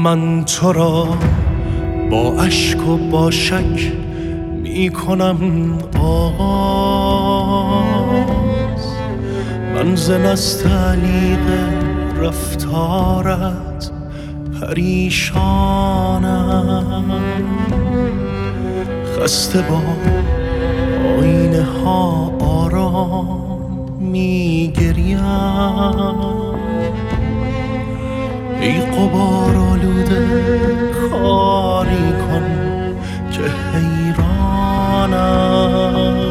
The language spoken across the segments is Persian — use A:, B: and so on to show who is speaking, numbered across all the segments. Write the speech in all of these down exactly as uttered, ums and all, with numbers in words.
A: من تو را با اشک و با شک می کنم آغاز. من ز نستعلیق رفتارت پریشانم، خسته با آینه ها آرام می گریم. ای غبار آلوده کاری کن که حیرانم.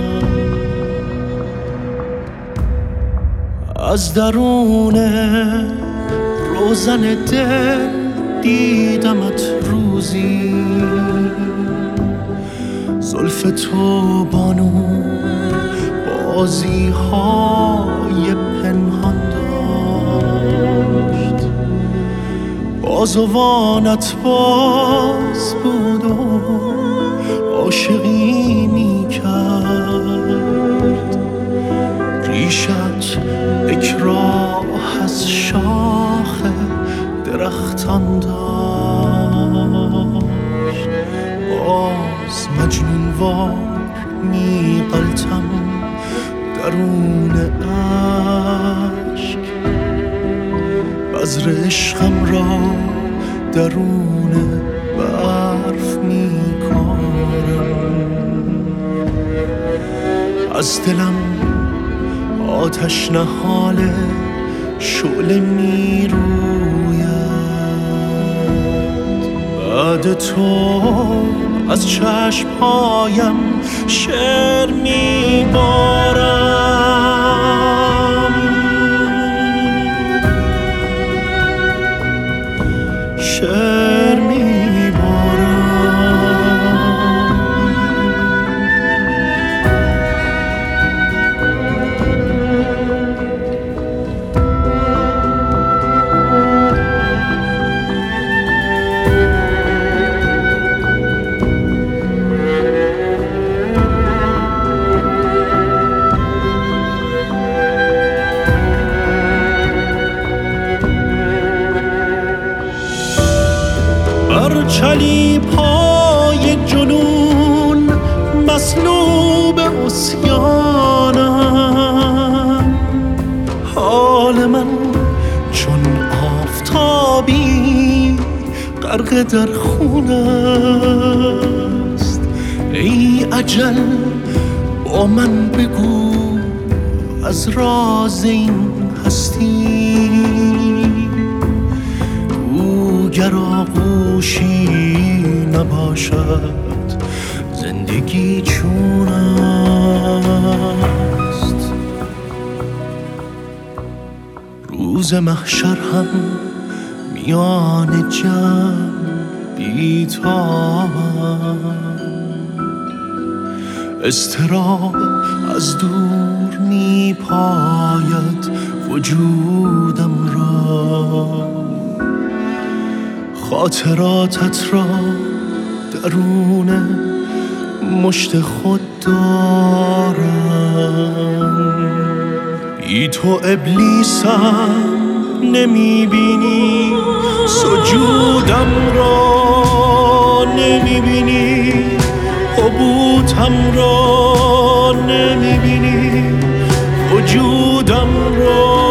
A: از درون روزن دل دیدمت روزی، زلف تو بانو بازی های پنهان داشت. بازوانت باز بود و عاشقی می کرد. ریشت یک راه از شاخ درختان داشت. باز مجنون وار می غلطم درون عشق، بذر عشقم را درون برف می کارم. از دلم آتش نهال شعله می روید. بعد تو از چشمهایم شعر می بارم، شعر می بارم. چلی پای جنون مسلوب عصیانم. حال من چون آفتابی غرق در خون است. ای اجل با من بگو از راز این هستی، گر آغوشی نباشد زندگی چون است. روز محشر هم میان جمع بی‌تابم. اضطراب از دور می پاید وجودم را. خاطراتت را درون مشت خود دارم. بی تو ابلیسم نمی بینی، سجودم را نمی بینی، حبوطم را نمی بینی، وجودم را